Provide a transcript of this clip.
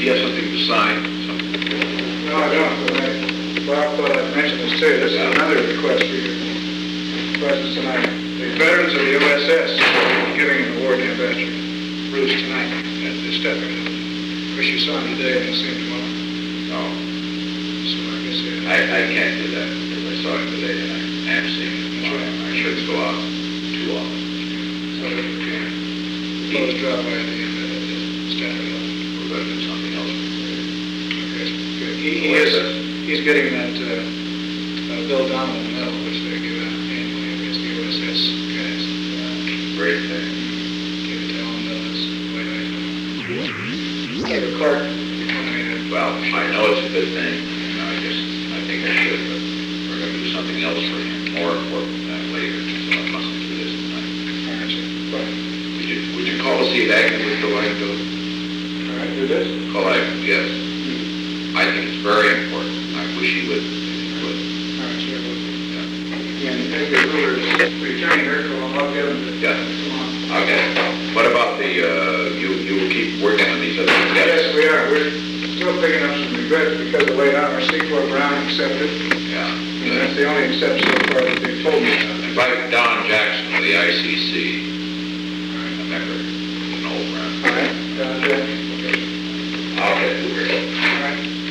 you have something to sign? No, I don't, but Bob thought I'd mention this too. This is another request for your presence tonight. The veterans of the OSS are giving an award to Ambassador Bruce tonight at the Stepping. Of course, you saw him today and you'll see him tomorrow. No, So I guess, I can't do that because I saw him today and I am seeing him tomorrow. I shouldn't go out too often. so if you can, please drop by the Stepping. We're going to do something else. Okay, good. He's getting that Bill Donovan medal, which they give out annually against the OSS guys. Great thing. Give it to Alan Mills, way back then. David Clark, Well, I know it's a good thing. I think I should, but we're going to do something else for him, more important than that later. So I mustn't do this tonight. all right, sir. Fine. Would you call to see if Agnew would go ahead and do it? All right, do this? Call Agnew, yes. I think it's very important. I wish he would. All right, sure. Yeah. And if you were returning her call, I'll get him to Yeah. come on. Okay. What about the, you will keep working on these other Yes, steps? we are. We're still picking up some regrets because of late hour. C4 Brown accepted, Yeah. and that's the only exception so far that they've told me about. Invite Don Jackson of the ICC